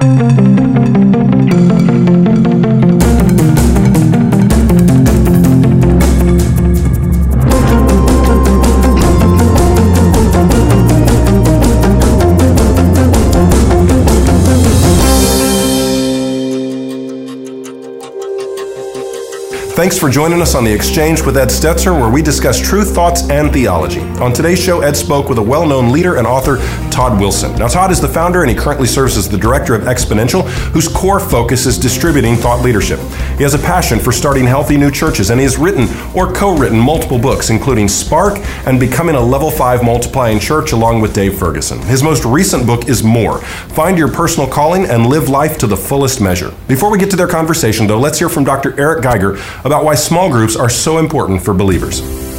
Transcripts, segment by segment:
Thanks for joining us on The Exchange with Ed Stetzer, where we discuss truth, thoughts, and theology. On today's show, Ed spoke with a well-known leader and author, Todd Wilson. Now, Todd is the founder, and he currently serves as the director of Exponential, whose core focus is distributing thought leadership. He has a passion for starting healthy new churches, and he has written or co-written multiple books, including Spark and Becoming a Level 5 Multiplying Church, along with Dave Ferguson. His most recent book is More: Find Your Personal Calling and Live Life to the Fullest Measure. Before we get to their conversation, though, let's hear from Dr. Eric Geiger about why small groups are so important for believers.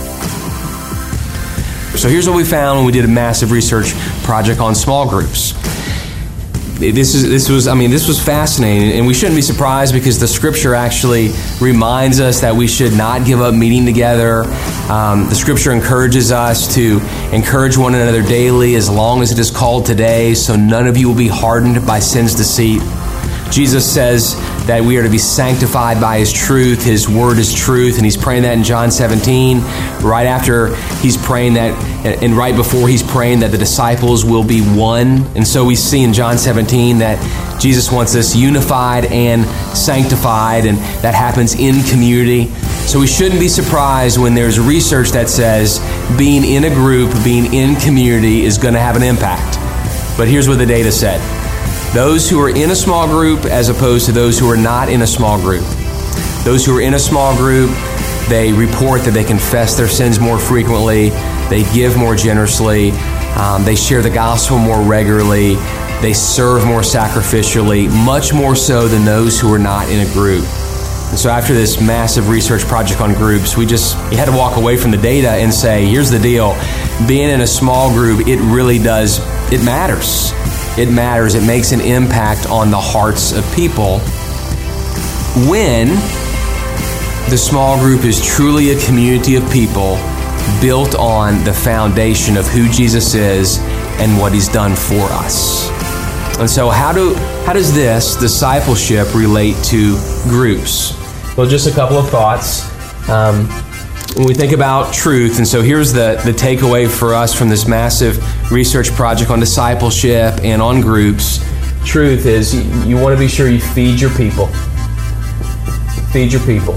So here's what we found when we did a massive research project on small groups. This was fascinating, and we shouldn't be surprised because the Scripture actually reminds us that we should not give up meeting together. The Scripture encourages us to encourage one another daily as long as it is called today, so none of you will be hardened by sin's deceit. Jesus says that we are to be sanctified by His truth. His word is truth, and He's praying that in John 17, right after He's praying that, and right before He's praying that the disciples will be one. And so we see in John 17 that Jesus wants us unified and sanctified, and that happens in community. So we shouldn't be surprised when there's research that says being in a group, being in community is going to have an impact. But here's what the data said. Those who are in a small group as opposed to those who are not in a small group. Those who are in a small group, they report that they confess their sins more frequently, they give more generously, they share the gospel more regularly, they serve more sacrificially, much more so than those who are not in a group. And so after this massive research project on groups, you had to walk away from the data and say, here's the deal, being in a small group, it matters. It matters. It makes an impact on the hearts of people when the small group is truly a community of people built on the foundation of who Jesus is and what He's done for us. And so how does this discipleship relate to groups? Well, just a couple of thoughts. When we think about truth, and so here's the takeaway for us from this massive research project on discipleship and on groups. Truth is you want to be sure you feed your people. Feed your people.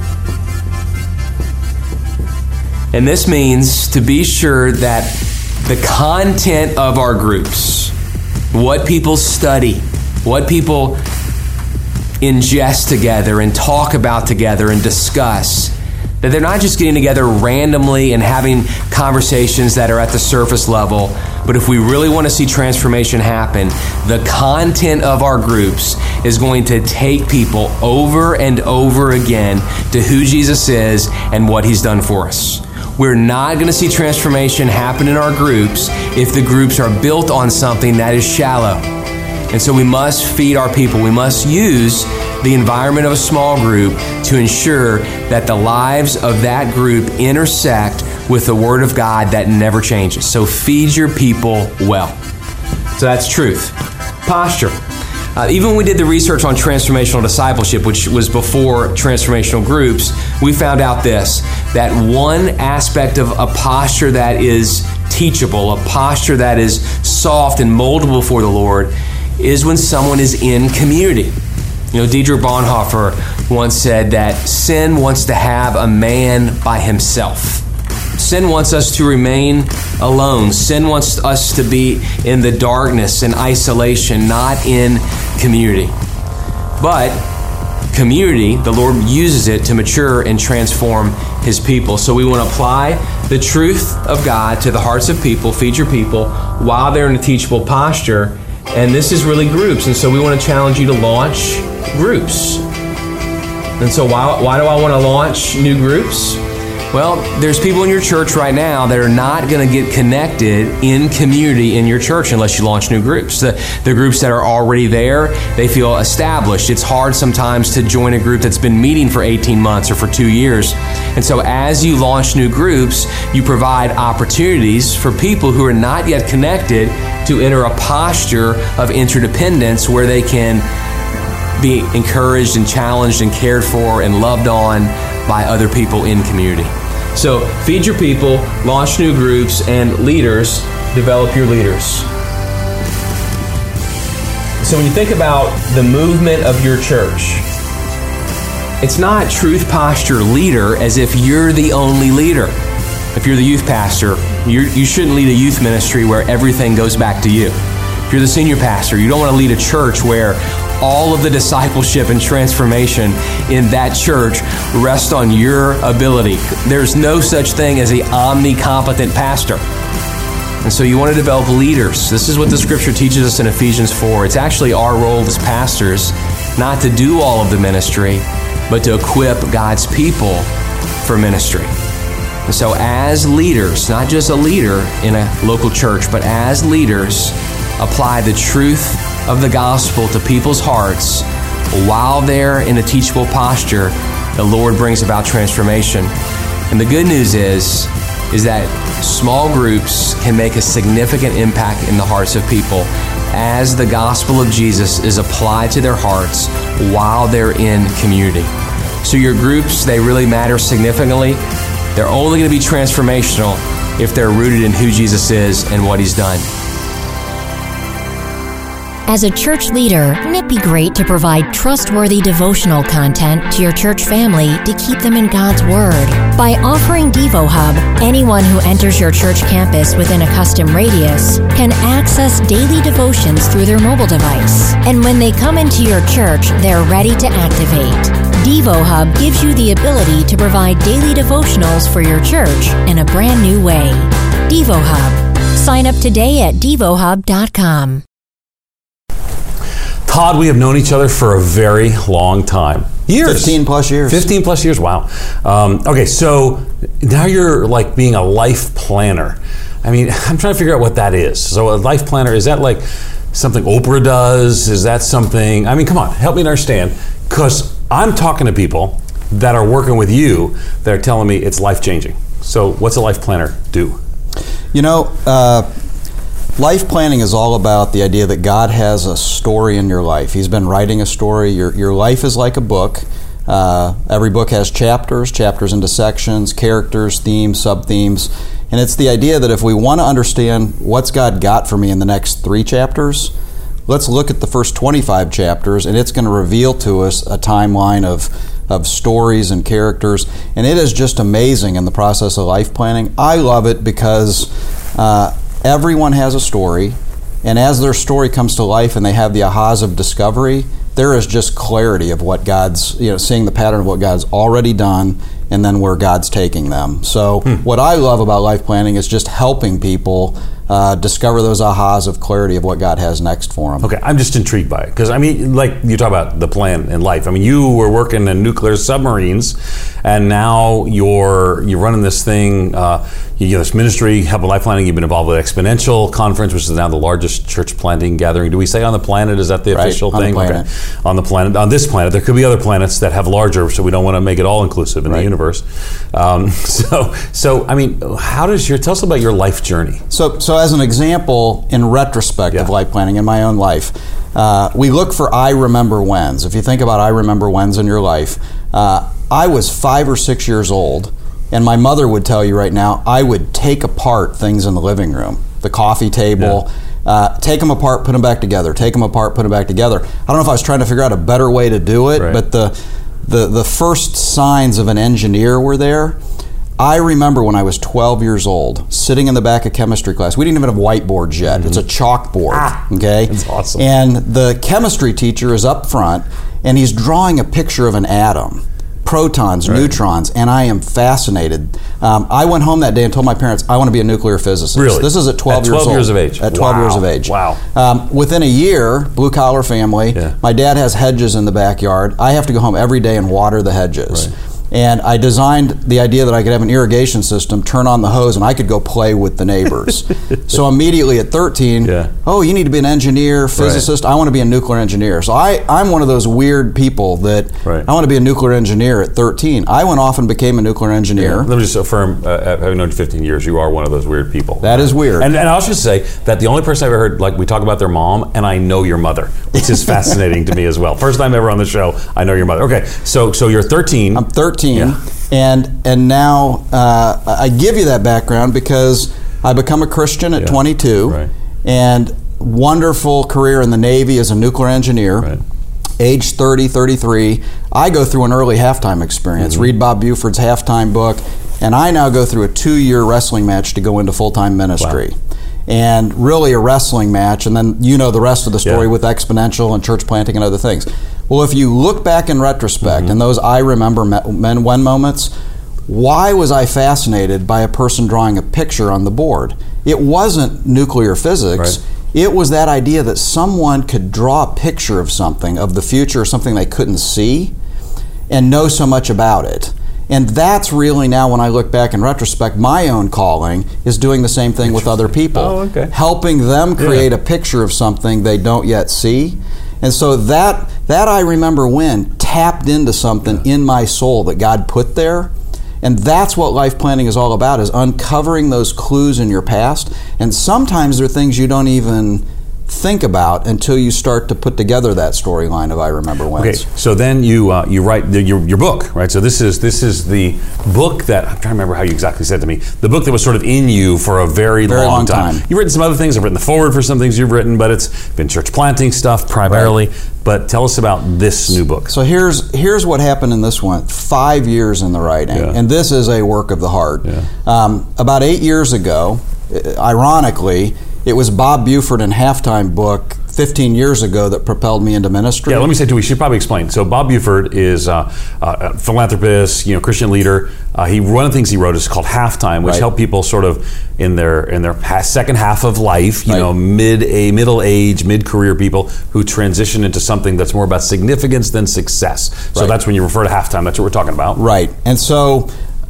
And this means to be sure that the content of our groups, what people study, what people ingest together and talk about together and discuss, that they're not just getting together randomly and having conversations that are at the surface level, but if we really want to see transformation happen, the content of our groups is going to take people over and over again to who Jesus is and what He's done for us. We're not going to see transformation happen in our groups if the groups are built on something that is shallow. And so we must feed our people. We must use the environment of a small group to ensure that the lives of that group intersect with the Word of God that never changes. So feed your people well. So that's truth. Posture. Even when we did the research on transformational discipleship, which was before transformational groups, we found out that one aspect of a posture that is teachable, a posture that is soft and moldable for the Lord, is when someone is in community. Dietrich Bonhoeffer once said that sin wants to have a man by himself. Sin wants us to remain alone. Sin wants us to be in the darkness and isolation, not in community. But community, the Lord uses it to mature and transform His people. So we want to apply the truth of God to the hearts of people, feed your people, while they're in a teachable posture. And this is really groups. And so we want to challenge you to launch groups. And so why do I want to launch new groups? Well, there's people in your church right now that are not going to get connected in community in your church unless you launch new groups. The groups that are already there, they feel established. It's hard sometimes to join a group that's been meeting for 18 months or for 2 years. And so as you launch new groups, you provide opportunities for people who are not yet connected to enter a posture of interdependence where they can be encouraged and challenged and cared for and loved on by other people in community. So feed your people, launch new groups, and leaders, develop your leaders. So when you think about the movement of your church, it's not Truth Posture leader as if you're the only leader. If you're the youth pastor, you shouldn't lead a youth ministry where everything goes back to you. If you're the senior pastor, you don't want to lead a church where all of the discipleship and transformation in that church rest on your ability. There's no such thing as an omnicompetent pastor. And so you want to develop leaders. This is what the scripture teaches us in Ephesians 4. It's actually our role as pastors not to do all of the ministry, but to equip God's people for ministry. And so as leaders, not just a leader in a local church, but as leaders, apply the truth of the gospel to people's hearts while they're in a teachable posture. The Lord brings about transformation. And the good news is that small groups can make a significant impact in the hearts of people as the gospel of Jesus is applied to their hearts while they're in community. So your groups, they really matter significantly. They're only going to be transformational if they're rooted in who Jesus is and what He's done. As a church leader, wouldn't it be great to provide trustworthy devotional content to your church family to keep them in God's Word? By offering DevoHub, anyone who enters your church campus within a custom radius can access daily devotions through their mobile device. And when they come into your church, they're ready to activate. DevoHub gives you the ability to provide daily devotionals for your church in a brand new way. DevoHub. Sign up today at devohub.com. Todd, we have known each other for a very long time. Years. 15 plus years. 15 plus years, wow. Okay, so now you're like being a life planner. I mean, I'm trying to figure out what that is. So a life planner, is that like something Oprah does? Is that something, I mean, come on, help me understand. Because I'm talking to people that are working with you that are telling me it's life-changing. So what's a life planner do? You know, life planning is all about the idea that God has a story in your life. He's been writing a story. Your life is like a book. Every book has chapters into sections, characters, themes, sub-themes. And it's the idea that if we want to understand what's God got for me in the next 3 chapters, let's look at the first 25 chapters, and it's going to reveal to us a timeline of stories and characters. And it is just amazing in the process of life planning. I love it because everyone has a story, and as their story comes to life and they have the ahas of discovery, there is just clarity of what God's, seeing the pattern of what God's already done and then where God's taking them. So what I love about life planning is just helping people discover those ahas of clarity of what God has next for them. Okay, I'm just intrigued by it because, I mean, like you talk about the plan in life. I mean, you were working in nuclear submarines, and now you're running this thing, this ministry, helping life planning. You've been involved with Exponential Conference, which is now the largest church planting gathering. Do we say on the planet? Is that the official thing? On the planet. Okay. On the planet. On this planet. There could be other planets that have larger, so we don't want to make it all inclusive in the universe. So I mean, tell us about your life journey. So as an example, in retrospect of life planning in my own life, we look for I remember whens. If you think about I remember whens in your life, I was 5 or 6 years old, and my mother would tell you right now, I would take apart things in the living room, the coffee table, take them apart, put them back together, take them apart, put them back together. I don't know if I was trying to figure out a better way to do it, but the first signs of an engineer were there. I remember when I was 12 years old, sitting in the back of chemistry class. We didn't even have whiteboards yet. Mm-hmm. It's a chalkboard, okay? That's awesome. And the chemistry teacher is up front, and he's drawing a picture of an atom, protons, neutrons, and I am fascinated. I went home that day and told my parents, I want to be a nuclear physicist. Really? This is at 12 years old. 12 years of age. At 12 years of age. Wow. Within a year, blue-collar family, my dad has hedges in the backyard. I have to go home every day and water the hedges. Right. And I designed the idea that I could have an irrigation system, turn on the hose, and I could go play with the neighbors. So immediately at 13, oh, you need to be an engineer, physicist. I want to be a nuclear engineer. So I'm one of those weird people that I want to be a nuclear engineer at 13. I went off and became a nuclear engineer. Let me just affirm, having known you 15 years, you are one of those weird people. That is weird. And I'll just say that the only person I've ever heard, like, we talk about their mom, and I know your mother, which is fascinating to me as well. First time ever on the show, I know your mother. Okay, so you're 13. I'm 13. And now I give you that background because I become a Christian at 22, and wonderful career in the Navy as a nuclear engineer. Age 30, 33, I go through an early halftime experience. Read Bob Buford's Halftime book, and I now go through a 2-year wrestling match to go into full-time ministry. And really a wrestling match, and then you know the rest of the story with Exponential and church planting and other things. Well, if you look back in retrospect, and those I remember when moments, why was I fascinated by a person drawing a picture on the board? It wasn't nuclear physics. It was that idea that someone could draw a picture of something, of the future, something they couldn't see, and know so much about it. And that's really now, when I look back in retrospect, my own calling is doing the same thing with other people. Helping them create a picture of something they don't yet see. And so that I remember when tapped into something in my soul that God put there. And that's what life planning is all about, is uncovering those clues in your past. And sometimes they're things you don't even think about until you start to put together that storyline of I Remember When. Okay, so then you write your book, right? So this is the book that, I'm trying to remember how you exactly said to me, the book that was sort of in you for a very long time. You've written some other things. I've written the foreword for some things you've written, but it's been church planting stuff primarily. But tell us about this new book. So here's what happened in this one. 5 years in the writing, and this is a work of the heart. About 8 years ago, ironically, it was Bob Buford and Halftime book 15 years ago that propelled me into ministry. Yeah, let me say too, we should probably explain. So Bob Buford is a philanthropist, Christian leader. One of the things he wrote is called Halftime, which helped people sort of in their second half of life, middle age, mid-career people who transition into something that's more about significance than success. So that's when you refer to Halftime. That's what we're talking about. Right. And so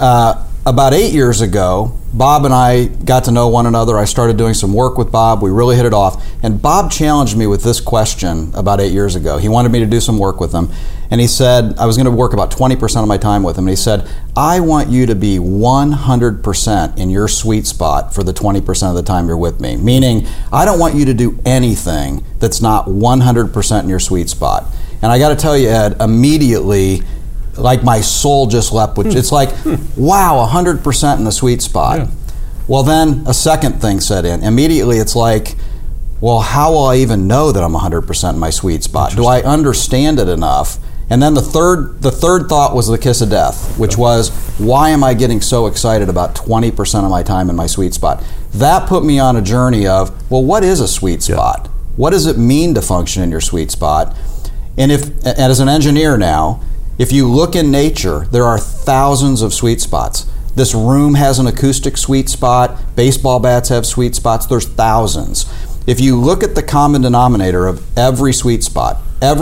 about 8 years ago, Bob and I got to know one another. I started doing some work with Bob. We really hit it off. And Bob challenged me with this question about 8 years ago. He wanted me to do some work with him. And he said, I was going to work about 20% of my time with him. And he said, I want you to be 100% in your sweet spot for the 20% of the time you're with me. Meaning, I don't want you to do anything that's not 100% in your sweet spot. And I got to tell you, Ed, immediately, like my soul just leapt, which it's like, wow, 100% in the sweet spot. Well, then a second thing set in. Immediately it's like, well, how will I even know that I'm 100% in my sweet spot? Do I understand it enough? And then the third thought was the kiss of death, which was, why am I getting so excited about 20% of my time in my sweet spot? That put me on a journey of, well, what is a sweet spot? What does it mean to function in your sweet spot? And as an engineer now, if you look in nature, there are thousands of sweet spots. This room has an acoustic sweet spot. Baseball bats have sweet spots. There's thousands. If you look at the common denominator of every sweet spot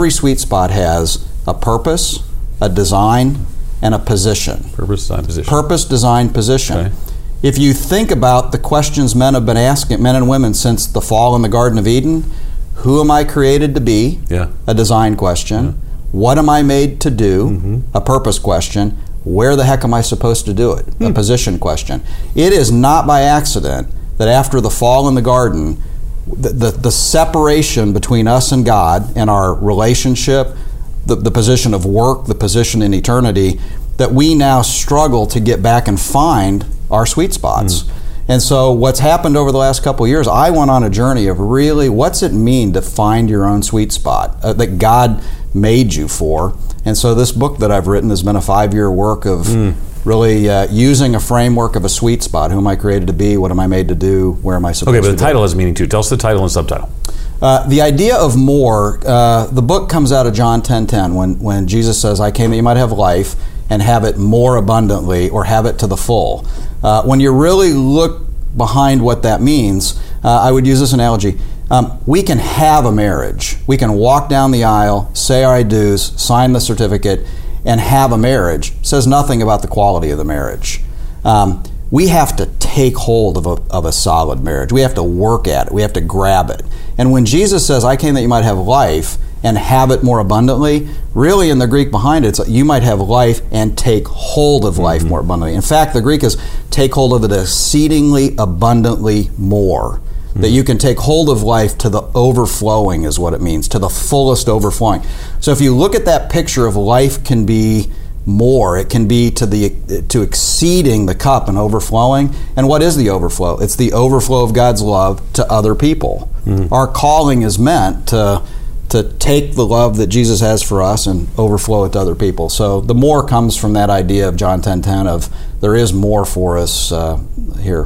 has a purpose, a design, and a position. Purpose, design, position. Purpose, design, position. Okay. If you think about the questions men have been asking, men and women, since the fall in the Garden of Eden, who am I created to be? A design question. What am I made to do? A purpose question. Where the heck am I supposed to do it? A position question. It is not by accident that after the fall in the garden, the separation between us and God and our relationship, the position of work, the position in eternity, that we now struggle to get back and find our sweet spots. And so what's happened over the last couple of years, I went on a journey of really, what's it mean to find your own sweet spot that God made you for? And so this book that I've written has been a 5-year work of really using a framework of a sweet spot. Who am I created to be? What am I made to do? Where am I supposed to be? Okay, but the title has meaning too. Tell us the title and subtitle. The idea of more, the book comes out of John 10:10 when Jesus says, I came that you might have life and have it more abundantly, or have it to the full. When you really look behind what that means, I would use this analogy. We can have a marriage. We can walk down the aisle, say our I do's, sign the certificate, and have a marriage says nothing about the quality of the marriage. We have to take hold of a solid marriage. We have to work at it. We have to grab it. And when Jesus says, I came that you might have life and have it more abundantly, really in the Greek behind it, it's you might have life and take hold of life more abundantly. In fact, the Greek is take hold of it exceedingly abundantly more. That you can take hold of life to the overflowing is what it means, to the fullest overflowing. So if you look at that picture of life can be more, it can be to exceeding the cup and overflowing. And what is the overflow? It's the overflow of God's love to other people. Our calling is meant to take the love that Jesus has for us and overflow it to other people. So the more comes from that idea of John 10:10 of there is more for us here.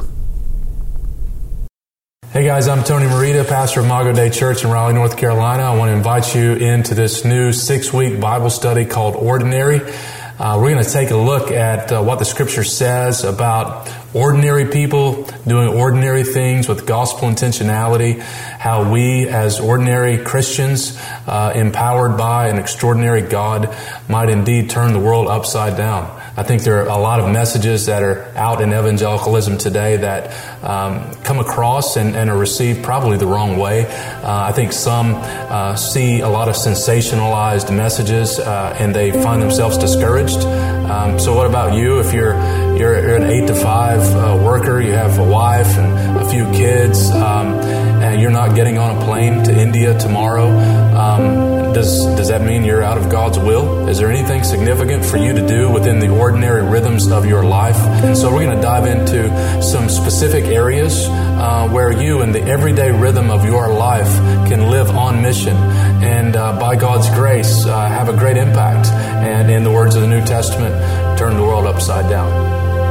Hey guys, I'm Tony Marita, pastor of Mago Day Church in Raleigh, North Carolina. I want to invite you into this new 6-week Bible study called Ordinary. We're going to take a look at what the Scripture says about ordinary people doing ordinary things with gospel intentionality, how we as ordinary Christians, empowered by an extraordinary God, might indeed turn the world upside down. I think there are a lot of messages that are out in evangelicalism today that come across and are received probably the wrong way. I think some see a lot of sensationalized messages and they find themselves discouraged. So what about you? If you're an 8-to-5 worker, you have a wife and a few kids, and you're not getting on a plane to India tomorrow, does that mean you're out of God's will? Is there anything significant for you to do within the ordinary rhythms of your life? And so we're going to dive into some specific areas where you in the everyday rhythm of your life can live on mission and by God's grace have a great impact and in the words of the New Testament, turn the world upside down.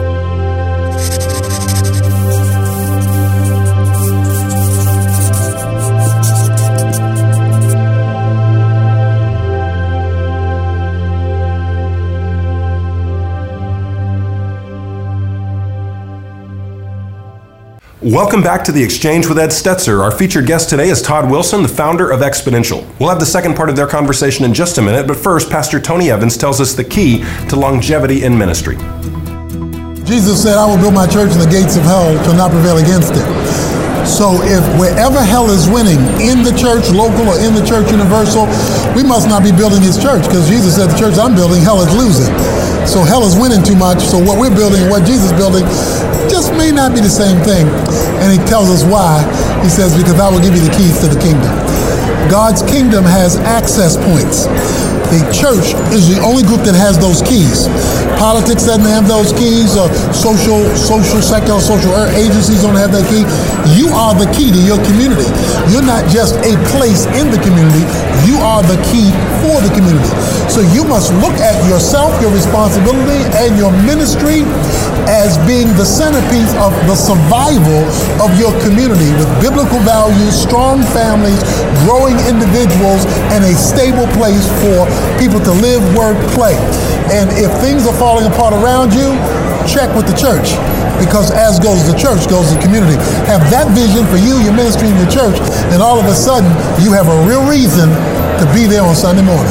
Welcome back to The Exchange with Ed Stetzer. Our featured guest today is Todd Wilson, the founder of Exponential. We'll have the second part of their conversation in just a minute, but first, Pastor Tony Evans tells us the key to longevity in ministry. Jesus said, I will build my church and the gates of hell shall not prevail against it. So if wherever hell is winning, in the church local or in the church universal, we must not be building his church, because Jesus said the church I'm building, hell is losing. So hell is winning too much, so what we're building and what Jesus is building just may not be the same thing. And he tells us why. He says, because I will give you the keys to the kingdom. God's kingdom has access points. The church is the only group that has those keys. Politics doesn't have those keys, or social secular, social agencies don't have that key. You are the key to your community. You're not just a place in the community, you are the key for the community. So you must look at yourself, your responsibility, and your ministry as being the centerpiece of the survival of your community with biblical values, strong families, growing individuals, and a stable place for people to live, work, play. And if things are falling apart around you, check with the church, because as goes the church, goes the community. Have that vision for you, your ministry, and your church, and all of a sudden, you have a real reason to be there on Sunday morning.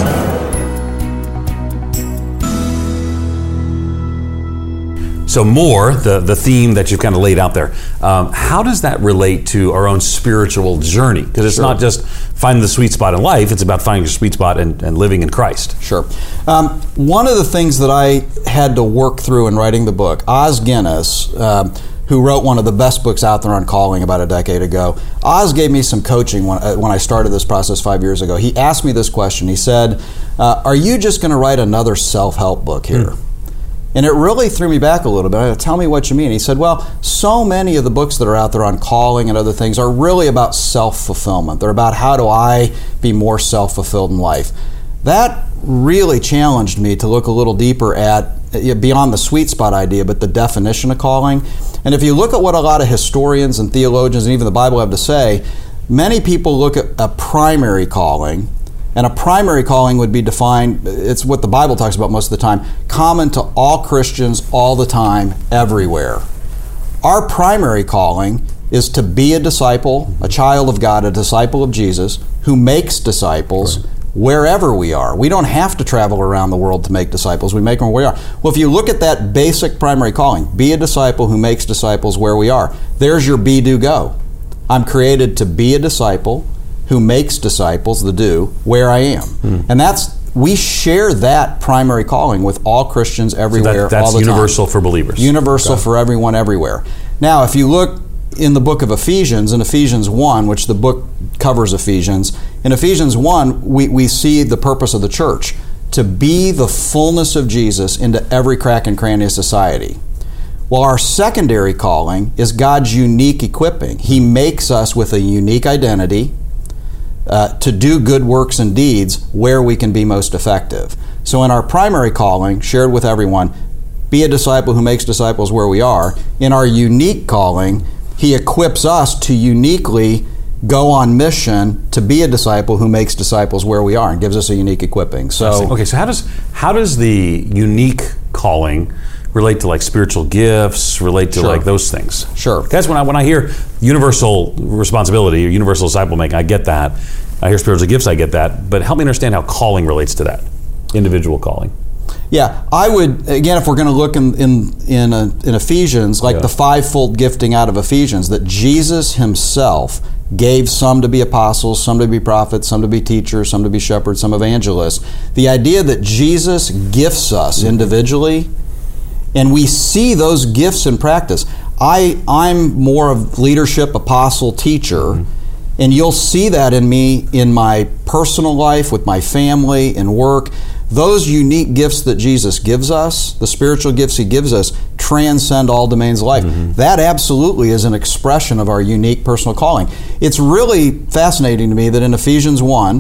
So more, the theme that you've kind of laid out there, how does that relate to our own spiritual journey? Because it's not just finding the sweet spot in life, it's about finding your sweet spot and living in Christ. Sure. One of the things that I had to work through in writing the book, Os Guinness, who wrote one of the best books out there on calling about a decade ago, Oz gave me some coaching when I started this process 5 years ago. He asked me this question. He said, are you just going to write another self-help book here? And it really threw me back a little bit. I said, tell me what you mean. He said, well, so many of the books that are out there on calling and other things are really about self-fulfillment. They're about how do I be more self-fulfilled in life. That really challenged me to look a little deeper at, beyond the sweet spot idea, but the definition of calling. And if you look at what a lot of historians and theologians and even the Bible have to say, many people look at a primary calling. And a primary calling would be defined, it's what the Bible talks about most of the time, common to all Christians all the time, everywhere. Our primary calling is to be a disciple, a child of God, a disciple of Jesus, who makes disciples wherever we are. We don't have to travel around the world to make disciples. We make them where we are. Well, if you look at that basic primary calling, be a disciple who makes disciples where we are. There's your be, do, go. I'm created to be a disciple who makes disciples, the do, where I am. And we share that primary calling with all Christians everywhere, that's all the time. That's universal for believers. Universal for everyone everywhere. Now, if you look in the book of Ephesians, in Ephesians 1, which the book covers Ephesians, in Ephesians 1, we see the purpose of the church, to be the fullness of Jesus into every crack and cranny of society. Well, our secondary calling is God's unique equipping. He makes us with a unique identity to do good works and deeds where we can be most effective. So in our primary calling, shared with everyone, be a disciple who makes disciples where we are. In our unique calling, He equips us to uniquely go on mission to be a disciple who makes disciples where we are and gives us a unique equipping. So okay, so how does the unique calling relate to like spiritual gifts, relate to like those things? Sure. That's when I hear universal responsibility or universal disciple making, I get that. I hear spiritual gifts, I get that. But help me understand how calling relates to that, individual calling. Yeah, I would, again, if we're going to look in Ephesians, like the fivefold gifting out of Ephesians, that Jesus Himself gave some to be apostles, some to be prophets, some to be teachers, some to be shepherds, some evangelists. The idea that Jesus gifts us individually, and we see those gifts in practice. I'm more of leadership, apostle, teacher, and you'll see that in me in my personal life, with my family, and work. Those unique gifts that Jesus gives us, the spiritual gifts He gives us, transcend all domains of life. That absolutely is an expression of our unique personal calling. It's really fascinating to me that in Ephesians 1,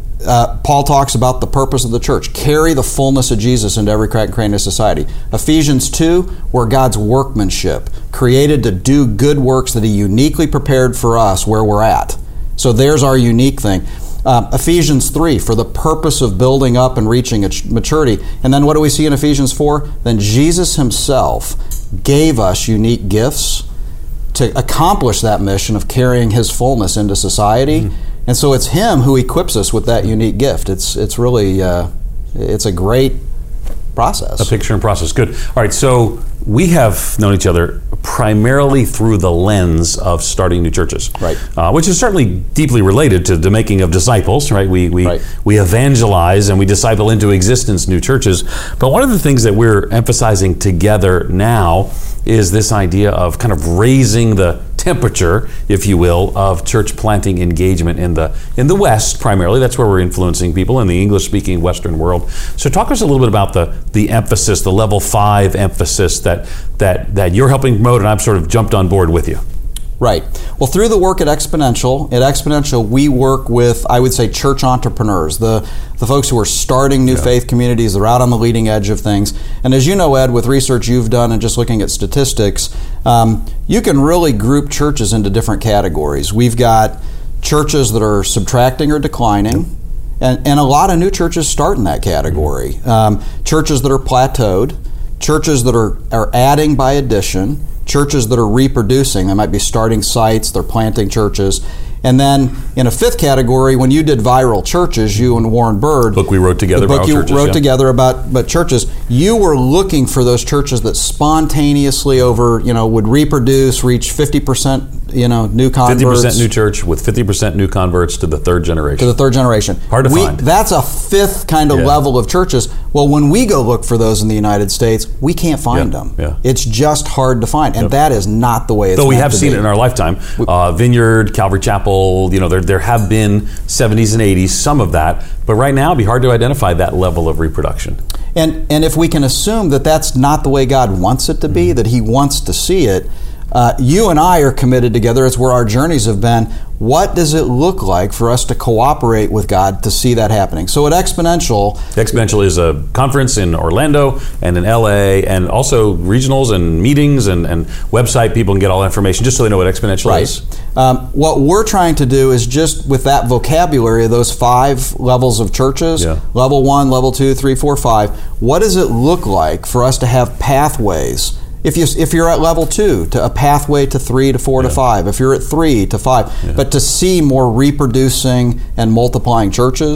Paul talks about the purpose of the church. Carry the fullness of Jesus into every crack and cranny of society. Ephesians 2, we're God's workmanship, created to do good works that He uniquely prepared for us where we're at. So there's our unique thing. Ephesians 3, for the purpose of building up and reaching maturity. And then what do we see in Ephesians 4? Then Jesus Himself gave us unique gifts to accomplish that mission of carrying His fullness into society. And so it's Him who equips us with that unique gift. It's really, it's a great process. A picture and process. Good. All right, so we have known each other primarily through the lens of starting new churches, right? Which is certainly deeply related to the making of disciples, right? We evangelize and we disciple into existence new churches. But one of the things that we're emphasizing together now is this idea of kind of raising the temperature, if you will, of church planting engagement in the West primarily. That's where we're influencing people in the English-speaking Western world. So talk to us a little bit about the emphasis, the level 5 emphasis that you're helping promote, and I've sort of jumped on board with you. Right. Well, through the work at Exponential, we work with, I would say, church entrepreneurs, the folks who are starting new faith communities. They're out on the leading edge of things. And as you know, Ed, with research you've done and just looking at statistics, you can really group churches into different categories. We've got churches that are subtracting or declining, and a lot of new churches start in that category. Churches that are plateaued, churches that are adding by addition, churches that are reproducing. They might be starting sites, they're planting churches. And then in a fifth category, when you did Viral Churches, you and Warren Bird, book we wrote together, the book you wrote together about churches, you were looking for those churches that spontaneously would reproduce, reach 50%, new converts. 50% new church with 50% new converts to the third generation. Hard to find. That's a fifth kind of level of churches. Well, when we go look for those in the United States, we can't find them. Yeah. It's just hard to find, and that is not the way it's meant to be. Though we have seen it in our lifetime. Vineyard, Calvary Chapel, there have been 70s and 80s, some of that, but right now it'd be hard to identify that level of reproduction. And if we can assume that that's not the way God wants it to be, that He wants to see it, you and I are committed together. It's where our journeys have been. What does it look like for us to cooperate with God to see that happening? So at Exponential... Exponential is a conference in Orlando and in LA, and also regionals and meetings and website. People can get all that information just so they know what Exponential is. What we're trying to do is just with that vocabulary of those 5 levels of churches, level 1, level 2, 3, 4, 5, what does it look like for us to have pathways? If you're at level 2, to a pathway to 3 to 4 to 5. If you're at 3 to 5, but to see more reproducing and multiplying churches,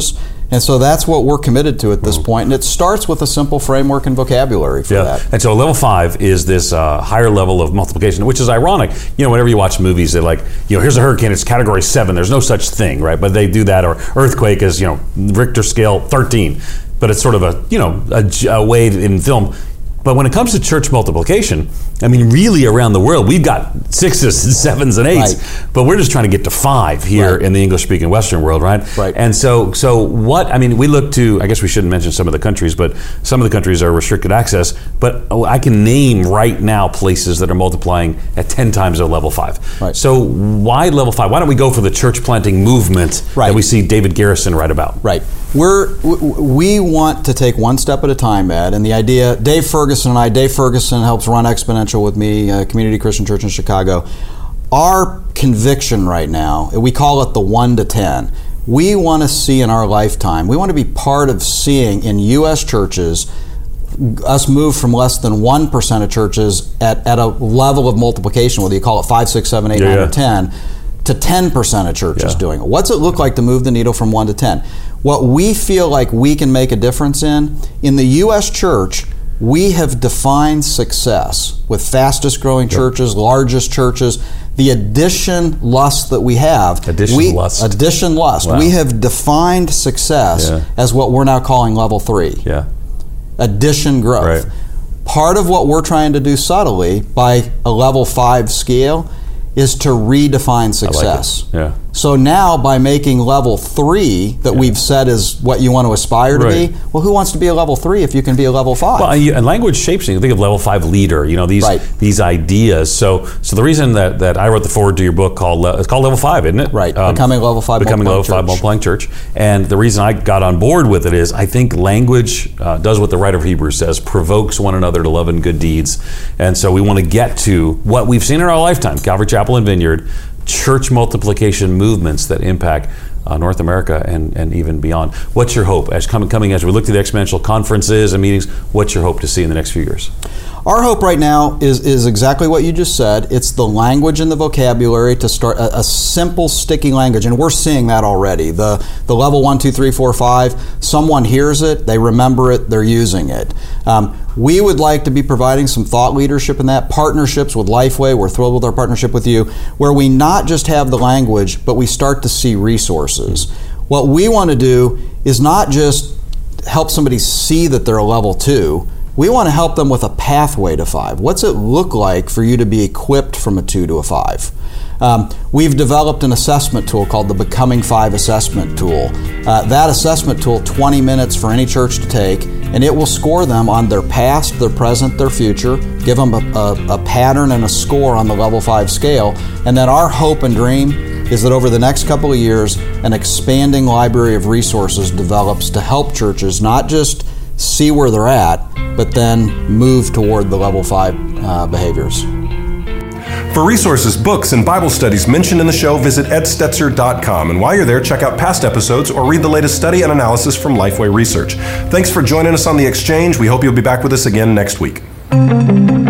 And so that's what we're committed to at this point. And it starts with a simple framework and vocabulary for that. And so level 5 is this higher level of multiplication, which is ironic. Whenever you watch movies, they're like, here's a hurricane, it's category 7. There's no such thing, right? But they do that. Or earthquake is, Richter scale 13. But it's sort of a way in film. But when it comes to church multiplication, really around the world, we've got 6s and 7s and 8s, right. But we're just trying to get to 5 here in the English-speaking Western world, right? Right. And so what, we look to, I guess we shouldn't mention some of the countries, but some of the countries are restricted access, but I can name right now places that are multiplying at 10 times their level 5. Right. So why level 5? Why don't we go for the church planting movement that we see David Garrison write about? Right. We want to take one step at a time, Ed, and the idea, Dave Ferguson helps run Exponential with me, Community Christian Church in Chicago. Our conviction right now, we call it the 1 to 10. We want to see in our lifetime, we want to be part of seeing in U.S. churches us move from less than 1% of churches at a level of multiplication, whether you call it 5, 6, 7, 8, 9, or 10, to 10% of churches doing it. What's it look like to move the needle from 1 to 10? What we feel like we can make a difference in the U.S. church, we have defined success with fastest growing churches, largest churches. The addition lust that we have. Addition lust. Wow. We have defined success as what we're now calling level 3. Yeah. Addition growth. Right. Part of what we're trying to do subtly by a level 5 scale is to redefine success. I like it. Yeah. So now by making level 3 that we've said is what you want to aspire to be, well, who wants to be a level 3 if you can be a level 5? Well, and language shapes things. Think of level 5 leader, these ideas. So the reason that I wrote the foreword to your book it's called Level 5, isn't it? Right. Becoming Level 5 Multiplying Church. And the reason I got on board with it is I think language does what the writer of Hebrews says, provokes one another to love and good deeds. And so we want to get to what we've seen in our lifetime, Calvary Chapel and Vineyard, church multiplication movements that impact North America and even beyond. What's your hope as coming as we look to the Exponential conferences and meetings? What's your hope to see in the next few years? Our hope right now is exactly what you just said. It's the language and the vocabulary to start a simple, sticky language, and we're seeing that already. The level 1, 2, 3, 4, 5. Someone hears it, they remember it, they're using it. We would like to be providing some thought leadership in that. Partnerships with Lifeway, we're thrilled with our partnership with you, where we not just have the language, but we start to see resources. What we want to do is not just help somebody see that they're a level 2. We want to help them with a pathway to 5. What's it look like for you to be equipped from a 2 to a 5? We've developed an assessment tool called the Becoming 5 assessment tool. That assessment tool, 20 minutes for any church to take, and it will score them on their past, their present, their future, give them a pattern and a score on the level 5 scale. And then our hope and dream is that over the next couple of years, an expanding library of resources develops to help churches not just see where they're at, but then move toward the level 5 behaviors. For resources, books, and Bible studies mentioned in the show, visit edstetzer.com. And while you're there, check out past episodes or read the latest study and analysis from Lifeway Research. Thanks for joining us on The Exchange. We hope you'll be back with us again next week.